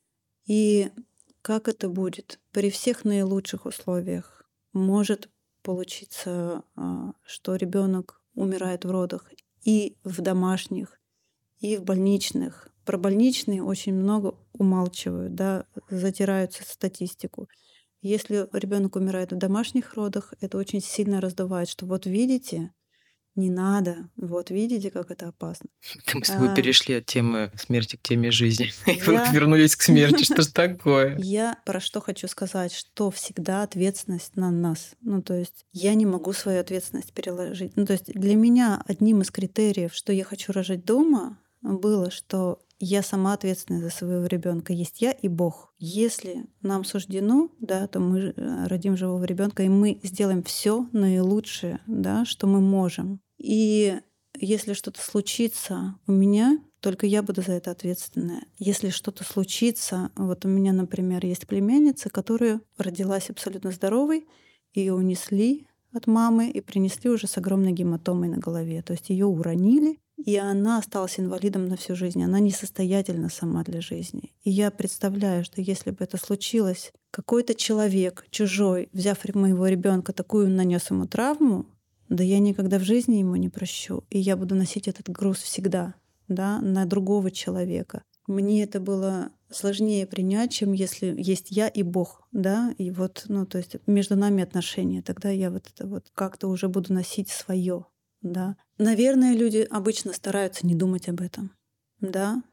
И как это будет? При всех наилучших условиях может получиться, а, что ребенок умирает в родах и в домашних, и в больничных. Про больничные очень много умалчивают, да, затирают статистику. Если ребенок умирает в домашних родах, это очень сильно раздувает, что вот видите, не надо, вот видите, как это опасно. Это мы с тобой А, перешли от темы смерти к теме жизни. И вот я вернулись к смерти. Что ж такое? Я про что хочу сказать, что всегда ответственность на нас. Ну, то есть я не могу свою ответственность переложить. Ну, то есть для меня одним из критериев, что я хочу рожать дома, было, что я сама ответственна за своего ребенка. Есть я и Бог. Если нам суждено, да, то мы э, родим живого ребенка, и мы сделаем все наилучшее, да, что мы можем. И если что-то случится у меня, только я буду за это ответственная. Если что-то случится, вот у меня, например, есть племянница, которая родилась абсолютно здоровой, ее унесли от мамы и принесли уже с огромной гематомой на голове. То есть ее уронили, и она осталась инвалидом на всю жизнь. Она несостоятельна сама для жизни. И я представляю, что если бы это случилось, какой-то человек чужой, взяв моего ребенка, такую нанес ему травму, да я никогда в жизни ему не прощу. И я буду носить этот груз всегда, да, на другого человека. Мне это было сложнее принять, чем если есть я и Бог, да, и вот, ну, то есть между нами отношения. Тогда я вот это вот как-то уже буду носить свое, да. Наверное, люди обычно стараются не думать об этом, да,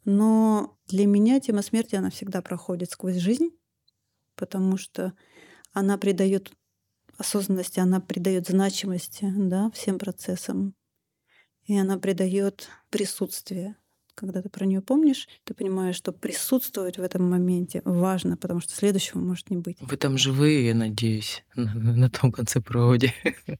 но для меня тема смерти, она всегда проходит сквозь жизнь, потому что она придает осознанности, она придает значимости, да, всем процессам, и она придает присутствие. Когда ты про нее помнишь, ты понимаешь, что присутствовать в этом моменте важно, потому что следующего может не быть. Вы там живые, я надеюсь, на на том конце провода.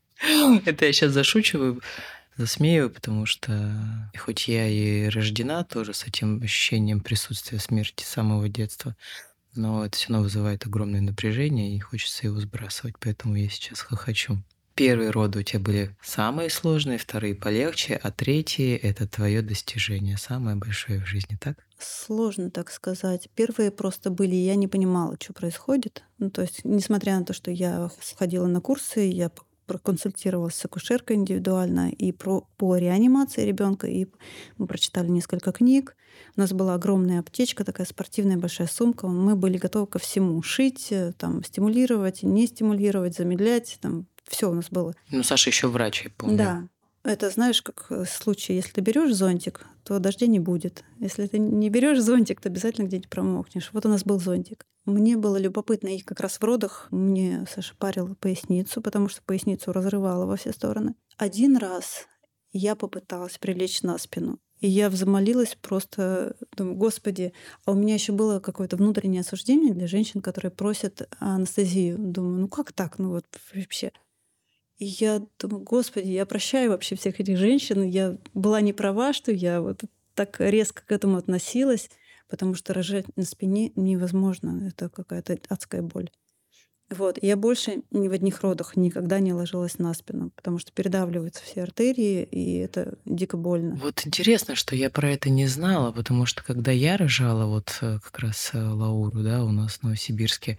Это я сейчас зашучиваю, засмеиваю, потому что хоть я и рождена тоже с этим ощущением присутствия смерти с самого детства, но это все равно вызывает огромное напряжение, и хочется его сбрасывать, поэтому я сейчас хохочу. Первые роды у тебя были самые сложные, вторые полегче, а третьи — это твое достижение, самое большое в жизни, так? Сложно так сказать. Первые просто были, я не понимала, что происходит. Ну, то есть, несмотря на то, что я сходила на курсы, я п- проконсультировалась с акушеркой индивидуально и про, по реанимации ребенка, и мы прочитали несколько книг. У нас была огромная аптечка, такая спортивная большая сумка. Мы были готовы ко всему. Шить, э, там, стимулировать, не стимулировать, замедлять. Там, все у нас было. Ну, Саша еще врач, я помню. Да. Это знаешь, как э, случай, если ты берешь зонтик, то дождя не будет. Если ты не берешь зонтик, то обязательно где-нибудь промокнешь. Вот у нас был зонтик. Мне было любопытно, и как раз в родах мне Саша парила поясницу, потому что поясницу разрывала во все стороны. Один раз я попыталась прилечь на спину. И я взмолилась просто, думаю, господи, а у меня еще было какое-то внутреннее осуждение для женщин, которые просят анестезию. Думаю, ну как так? Ну вот вообще. И я думаю, господи, я прощаю вообще всех этих женщин. Я была не права, что я вот так резко к этому относилась, потому что рожать на спине невозможно. Это какая-то адская боль. Вот. Я больше ни в одних родах никогда не ложилась на спину, потому что передавливаются все артерии, и это дико больно. Вот интересно, что я про это не знала, потому что когда я рожала вот, э, как раз, э, Лауру, да, у нас в Новосибирске,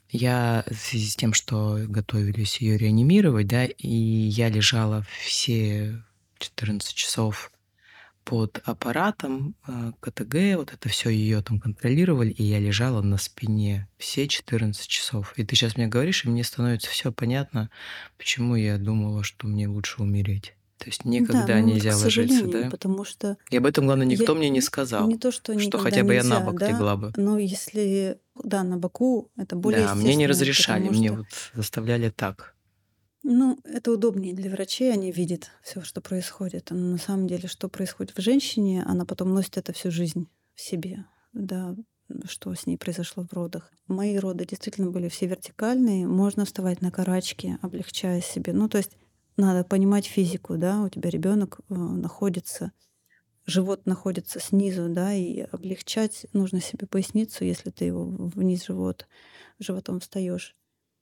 я в связи с тем, что готовились ее реанимировать, да, и я лежала все четырнадцать часов под аппаратом, э, КТГ, вот это все ее там контролировали, и я лежала на спине все четырнадцать часов. И ты сейчас мне говоришь, и мне становится все понятно, почему я думала, что мне лучше умереть. То есть Да, никогда ну вот, к нельзя ложиться, сожалению, да? потому что И об этом, главное, я никто мне не н- не сказал, то, что что никогда хотя бы я на нельзя, бок да, легла бы. но если, да, на боку, это более Да, мне не естественно, разрешали, потому мне что, вот заставляли так. ну, это удобнее для врачей, они видят все, что происходит. Но на самом деле, что происходит в женщине, она потом носит это всю жизнь в себе, да, что с ней произошло в родах. Мои роды действительно были все вертикальные, можно вставать на карачки, облегчая себе. Ну, то есть надо понимать физику, да, у тебя ребенок находится, живот находится снизу, да, и облегчать нужно себе поясницу, если ты его в- вниз живот, животом встаешь.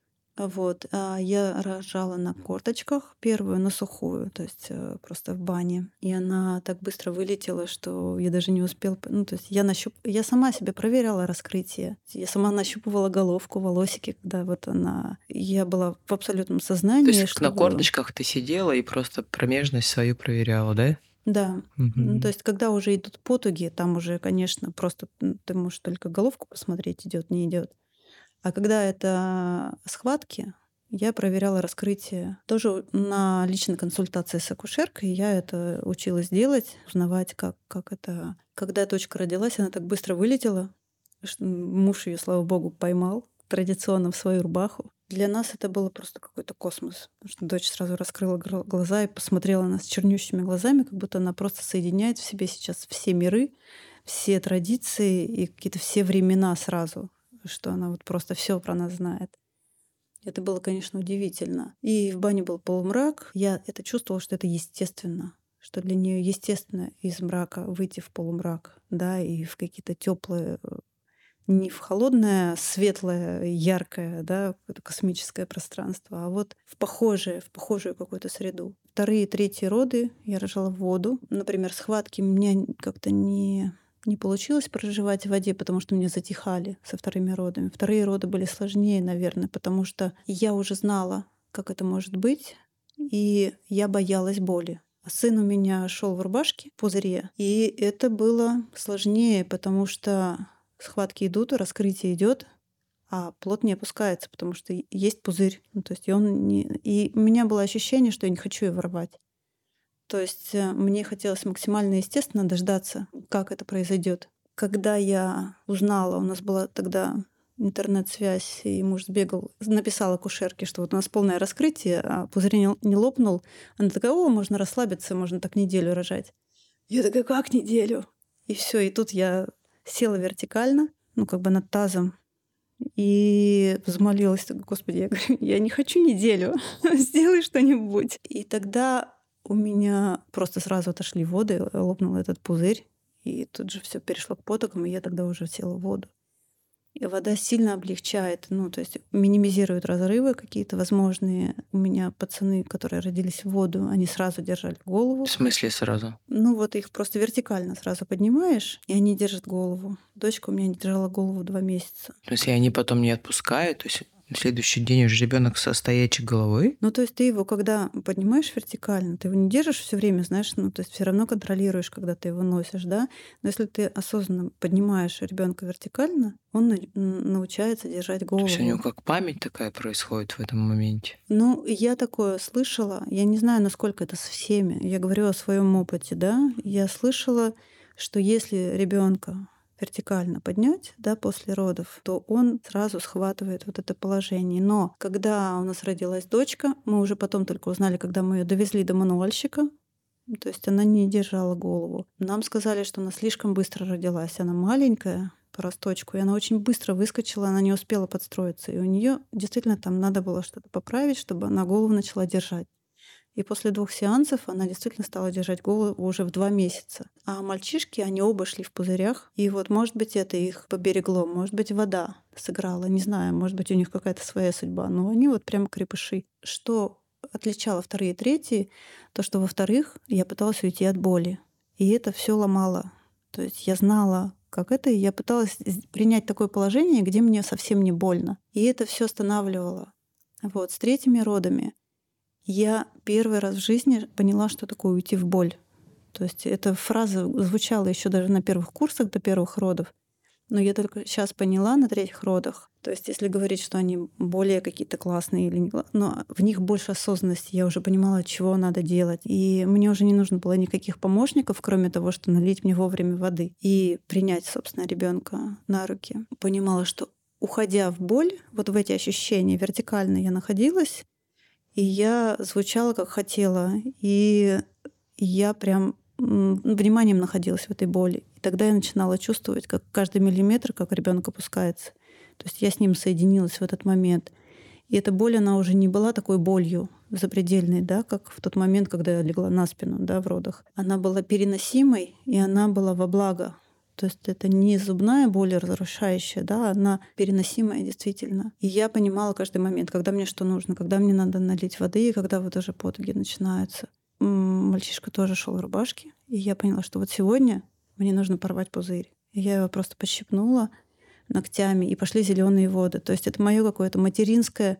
А Вот. А я рожала на корточках первую, на сухую, то есть э, просто в бане. И она так быстро вылетела, что я даже не успела... п- Ну, то есть я, нащуп... я сама себе проверяла раскрытие. Я сама нащупывала головку, волосики, когда вот она... Я была в абсолютном То есть сознании, как на чтобы... корточках ты сидела и просто промежность свою проверяла, да? Да. Ну, то Мгм. есть, когда уже идут потуги, там уже, конечно, просто м, ты можешь только головку посмотреть, идет, не идет. А когда это схватки, я проверяла раскрытие. Тоже на личной консультации с акушеркой я это училась делать, узнавать, как, как это... Когда дочка родилась, она так быстро вылетела, что муж ее, слава богу, поймал традиционно в свою рубаху. Для нас это было просто какой-то космос. Потому что дочь сразу раскрыла гро- глаза и посмотрела на нас чернющими глазами, как будто она просто соединяет в себе сейчас все миры, все традиции и какие-то все времена сразу, что она вот просто все про нас знает. Это было, конечно, удивительно. И в бане был полумрак. Я это чувствовала, что это естественно, что для нее естественно из мрака выйти в полумрак, да, и в какие-то теплые, не в холодное, светлое, яркое, да, какое-то космическое пространство, а вот в похожее, в похожую какую-то среду. Вторые, третьи роды я рожала в воду. Например, схватки мне как-то не не получилось проживать в воде, потому что меня затихали со вторыми родами. Вторые роды были сложнее, наверное, потому что я уже знала, как это может быть, и я боялась боли. А сын у меня шел в рубашке, в пузыре, и это было сложнее, потому что схватки идут, раскрытие идет, а плод не опускается, потому что и- есть пузырь. Ну, то есть и он не... И у меня было ощущение, что я не хочу его рвать. То есть э, мне хотелось максимально естественно дождаться, как это произойдет. Когда я узнала, у нас была тогда интернет-связь, и муж сбегал, написал акушерке, что вот у нас полное раскрытие, а пузырь не, не лопнул. Она такая: о, можно расслабиться, можно так неделю рожать. Я такая: как неделю? И все, и тут я села вертикально, ну, как бы над тазом, и взмолилась: так, Господи, я говорю, я не хочу неделю, сделай что-нибудь. И тогда у меня просто сразу отошли воды, лопнул этот пузырь, и тут же все перешло к потокам, и я тогда уже села в воду. И вода сильно облегчает, ну, то есть минимизирует разрывы какие-то возможные. У меня пацаны, которые родились в воду, они сразу держали В голову. смысле сразу? Ну, вот их просто вертикально сразу поднимаешь, и они держат голову. Дочка у меня не держала голову два месяца. То есть и они потом не отпускают? То есть на следующий день уже ребенок со стоячей головой? Ну, то есть ты его, когда поднимаешь вертикально, ты его не держишь все время, знаешь, ну, то есть все равно контролируешь, когда ты его носишь, да. Но если ты осознанно поднимаешь ребенка вертикально, он на- н- научается держать То есть у него голову. как память такая происходит в этом моменте? Ну, я такое слышала. Я не знаю, насколько это со всеми. Я говорю о своем опыте, да. Я слышала, что если ребенка вертикально поднять, да, после родов, то он сразу схватывает вот это положение. Но когда у нас родилась дочка, мы уже потом только узнали, когда мы ее довезли до мануальщика, то есть она не держала голову. Нам сказали, что она слишком быстро родилась. Она маленькая по росточку, и она очень быстро выскочила, она не успела подстроиться. И у нее действительно там надо было что-то поправить, чтобы она голову начала держать. И после двух сеансов она действительно стала держать голову уже в два месяца. А мальчишки, они оба шли в пузырях. И вот, может быть, это их поберегло, может быть, вода сыграла, не знаю, может быть, у них какая-то своя судьба. Но они вот прям крепыши. Что отличало вторые и третьи, то, что во-вторых, я пыталась уйти от боли. И это все ломало. То есть я знала, как это, и я пыталась з- принять такое положение, где мне совсем не больно. И это все останавливало. Вот, с третьими родами я первый раз в жизни поняла, что такое уйти в боль. То есть эта фраза звучала еще даже на первых курсах до первых родов, но я только сейчас поняла на третьих родах. То есть если говорить, что они более какие-то классные или не кла- но в них больше осознанности, я уже понимала, чего надо делать. И мне уже не нужно было никаких помощников, кроме того, что налить мне вовремя воды и принять, собственно, ребенка на руки. Понимала, что уходя в боль, вот в эти ощущения вертикально я находилась, и я звучала, как хотела. И я прям м, вниманием находилась в этой боли. И тогда я начинала чувствовать, как каждый миллиметр, как ребенок опускается. То есть я с ним соединилась в этот момент. И эта боль, она уже не была такой болью запредельной, да, как в тот момент, когда я легла на спину, да, в родах. Она была переносимой, и она была во благо. То есть это не зубная боль разрушающая, да, она переносимая действительно. И я понимала каждый момент, когда мне что нужно, когда мне надо налить воды, и когда вот уже потуги начинаются. М, Мальчишка тоже шел в рубашке, и я поняла, что вот сегодня мне нужно порвать пузырь. И я его просто пощипнула ногтями, и пошли зеленые воды. То есть это мое какое-то материнское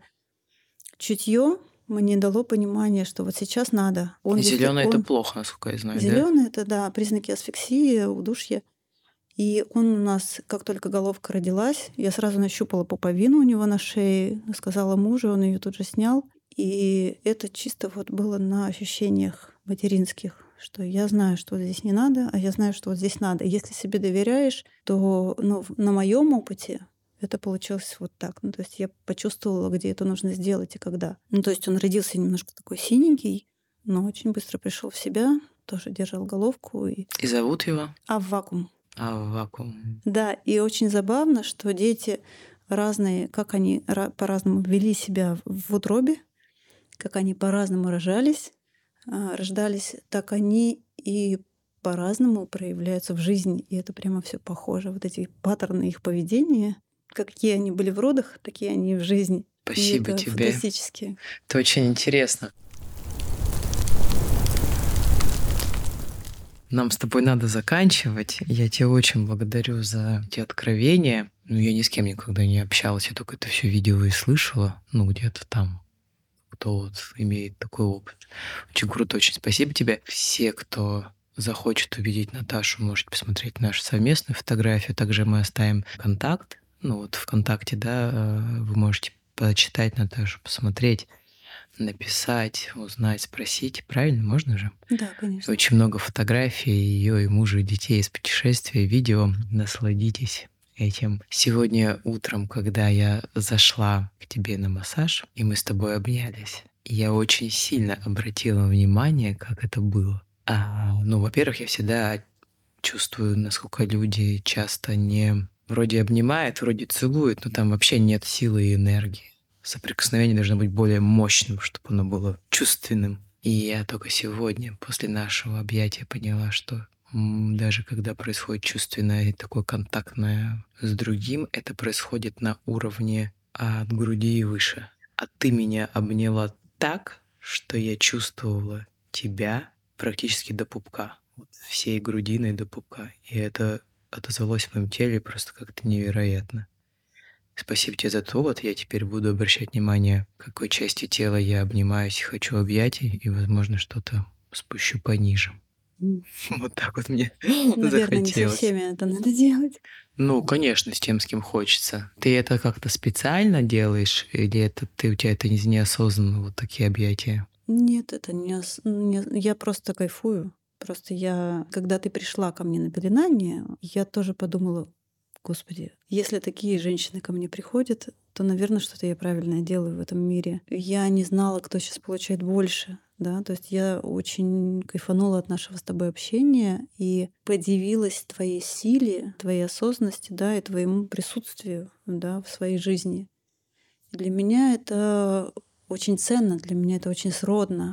чутье мне дало понимание, что вот сейчас надо. Он, если Зеленый это он плохо, насколько я знаю, да? зеленый, это да, признаки асфиксии, удушья. И он у нас, как только головка родилась, я сразу нащупала пуповину у него на шее, сказала мужу, он ее тут же снял. И это чисто вот было на ощущениях материнских, что я знаю, что вот здесь не надо, а я знаю, что вот здесь надо. И если себе доверяешь, то ну, в- на моем опыте это получилось вот так. Ну, то есть я почувствовала, где это нужно сделать и когда. Ну, то есть он родился немножко такой синенький, но очень быстро пришел в себя, тоже держал головку и И зовут его а в вакуум. а, Вакуум. Да, и очень забавно, что дети разные, как они ра- по-разному вели себя в утробе, как они по-разному рожались, а, рождались, так они и по-разному проявляются в жизни. И это прямо все похоже. Вот эти паттерны их поведения, какие они были в родах, такие они и в жизни. И Спасибо это тебе. фантастически. Это очень интересно. Нам с тобой надо заканчивать. Я тебя очень благодарю за эти откровения. Ну, я ни с кем никогда не общалась, я только это все видела и слышала. Ну, где-то там, кто вот имеет такой опыт. Очень круто, очень спасибо тебе. Все, кто захочет увидеть Наташу, можете посмотреть нашу совместную фотографию. Также мы оставим контакт. Ну, вот ВКонтакте, да, э, вы можете почитать Наташу, посмотреть, написать, узнать, спросить. Правильно, можно же? Да, конечно. Очень много фотографий ее и мужа, и детей из путешествия, видео. Насладитесь этим. Сегодня утром, когда я зашла к тебе на массаж, и мы с тобой обнялись, я очень сильно обратила внимание, как это было. А, ну, во-первых, я всегда чувствую, насколько люди часто не вроде обнимают, вроде целуют, но там вообще нет силы и энергии. Соприкосновение должно быть более мощным, чтобы оно было чувственным. И я только сегодня, после нашего объятия, поняла, что м, даже когда происходит чувственное и такое контактное с другим, это происходит на уровне от груди и выше. А ты меня обняла так, что я чувствовала тебя практически до пупка. Вот всей грудиной до пупка. И это отозвалось в моем теле просто как-то невероятно. Спасибо тебе за то, вот я теперь буду обращать внимание, какой частью тела я обнимаюсь и хочу объятий, и, возможно, что-то спущу пониже. М. Вот так вот мне Наверное, не со захотелось. всеми это надо делать. Ну, конечно, с тем, с кем хочется. Ты это как-то специально делаешь, или это ты у тебя это не- неосознанно вот такие объятия? Нет, это не, ос- не- я просто кайфую. Просто я, когда ты пришла ко мне на пеленание, я тоже подумала, господи, если такие женщины ко мне приходят, то, наверное, что-то я правильное делаю в этом мире. Я не знала, кто сейчас получает больше. Да, то есть я очень кайфанула от нашего с тобой общения и подивилась твоей силе, твоей осознанности, да, и твоему присутствию, да, в своей жизни. Для меня это очень ценно, для меня это очень сродно.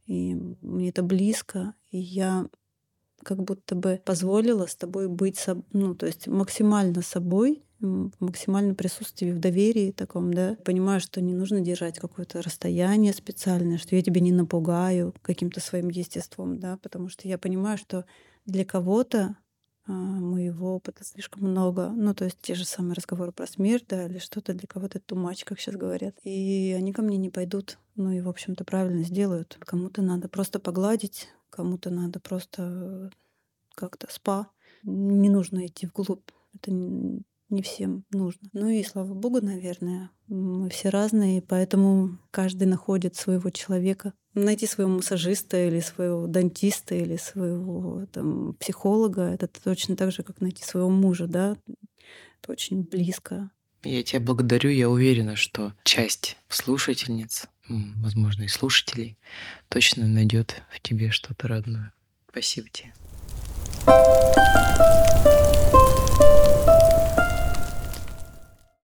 и мне это близко, и я как будто бы позволила с тобой быть соб ну, то есть максимально собой, м, в максимальном присутствии, в доверии таком, да. Понимаю, что не нужно держать какое-то расстояние специальное, что я тебя не напугаю каким-то своим естеством, да, потому что я понимаю, что для кого-то, а, моего опыта слишком много. Ну, то есть те же самые разговоры про смерть, да, или что-то для кого-то too much, как сейчас говорят. И они ко мне не пойдут. Ну и, в общем-то, правильно сделают. Кому-то надо просто погладить, кому-то надо просто как-то спа. Не нужно идти вглубь. Это н- не всем нужно. Ну и слава богу, наверное, мы все разные, поэтому каждый находит своего человека. Найти своего массажиста или своего дантиста или своего там, психолога — это точно так же, как найти своего мужа, да? Это очень близко. Я тебя благодарю. Я уверена, что часть слушательниц, м, возможно, и слушателей, точно найдет в тебе что-то родное. Спасибо тебе.